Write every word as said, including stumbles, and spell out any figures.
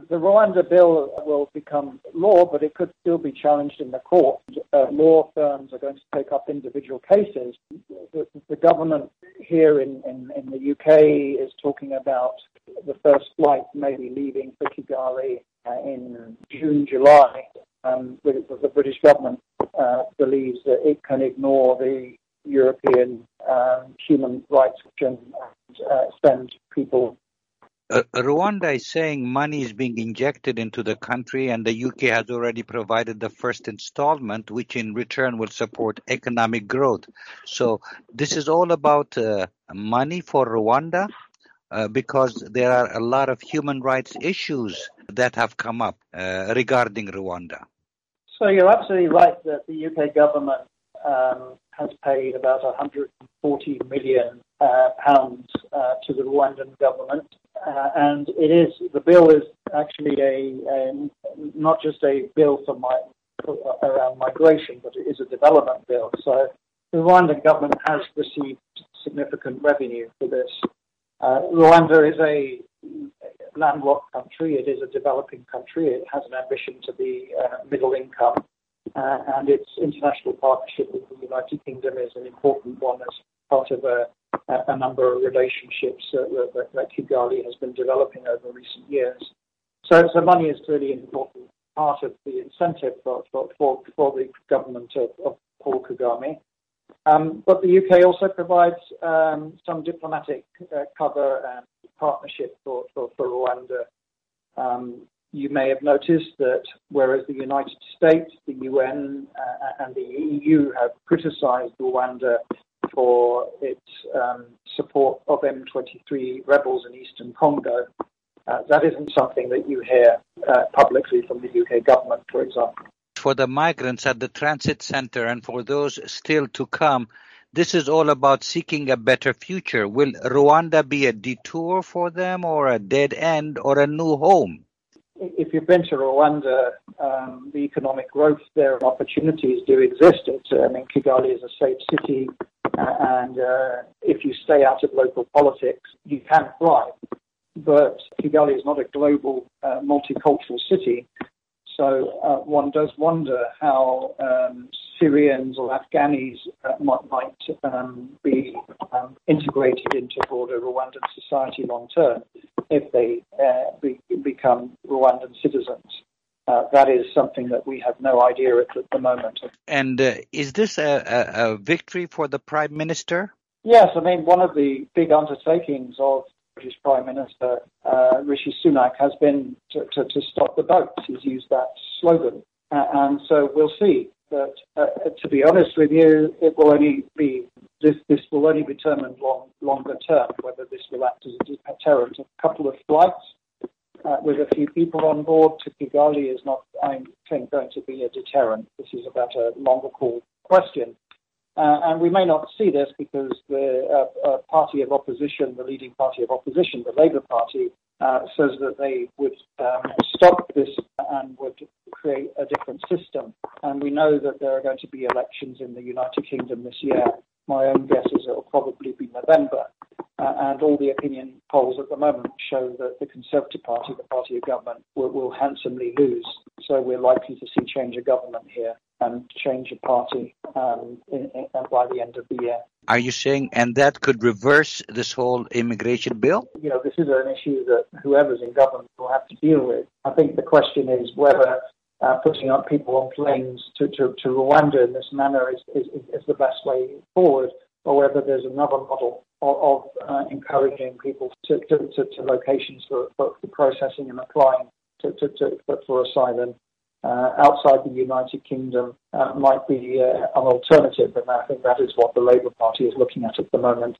The Rwanda bill will become law, but it could still be challenged in the court. Uh, law firms are going to take up individual cases. The, the government here in, in, in the U K is talking about the first flight maybe leaving for Kigali uh, in June, July. Um, the, the British government uh, believes that it can ignore the European um, human rights and uh, send people. Uh, Rwanda is saying money is being injected into the country, and the U K has already provided the first installment, which in return will support economic growth. So this is all about uh, money for Rwanda uh, because there are a lot of human rights issues that have come up uh, regarding Rwanda. So you're absolutely right that the U K government um, has paid about one hundred forty million uh, pounds uh, to the Rwandan government. Uh, and it is, the bill is actually a, a not just a bill for my, around migration, but it is a development bill. So the Rwandan government has received significant revenue for this. Uh, Rwanda is a landlocked country. It is a developing country. It has an ambition to be uh, middle income. Uh, and its international partnership with the United Kingdom is an important one as part of a a number of relationships uh, that, that Kigali has been developing over recent years. So, so money is clearly an important part of the incentive for, for, for, for the government of, of Paul Kagame. Um, but the U K also provides um, some diplomatic uh, cover and partnership for, for, for Rwanda. Um, you may have noticed that whereas the United States, the U N uh, and the E U have criticized Rwanda for its um, support of M twenty-three rebels in eastern Congo. Uh, that isn't something that you hear uh, publicly from the U K government, for example. For the migrants at the transit center and for those still to come, this is all about seeking a better future. Will Rwanda be a detour for them or a dead end or a new home? If you've been to Rwanda, um, the economic growth there, opportunities do exist. It's, I mean, Kigali is a safe city. Uh, and uh, if you stay out of local politics, you can thrive. But Kigali is not a global, uh, multicultural city. So uh, one does wonder how um, Syrians or Afghanis uh, might, might um, be um, integrated into broader Rwandan society long term if they uh, be, become Rwandan citizens. Uh, that is something that we have no idea at the moment. And uh, is this a, a, a victory for the Prime Minister? Yes, I mean, one of the big undertakings of British Prime Minister uh, Rishi Sunak has been to, to, to stop the boats. He's used that slogan. Uh, and so we'll see. But uh, to be honest with you, it will only be, this, this will only be determined long, longer term, whether this will act as a deterrent. A couple of flights Uh, with a few people on board to Kigali is not, I think, going to be a deterrent. This is about a longer haul question. Uh, and we may not see this because the uh, uh, party of opposition, the leading party of opposition, the Labour Party, uh, says that they would um, stop this and would create a different system. And we know that there are going to be elections in the United Kingdom this year. My own guess is it will probably be November. Uh, and all the opinion polls at the moment show that the Conservative Party, the party of government, will, will handsomely lose. So we're likely to see change of government here and change of party um, in, in, by the end of the year. Are you saying, and that could reverse this whole immigration bill? You know, this is an issue that whoever's in government will have to deal with. I think the question is whether uh, putting up people on planes to, to, to Rwanda in this manner is, is, is the best way forward, or whether there's another model of, of uh, encouraging people to, to, to, to locations for, for, for processing and applying to, to, to, for, for asylum uh, outside the United Kingdom uh, might be uh, an alternative, and I think that is what the Labour Party is looking at at the moment.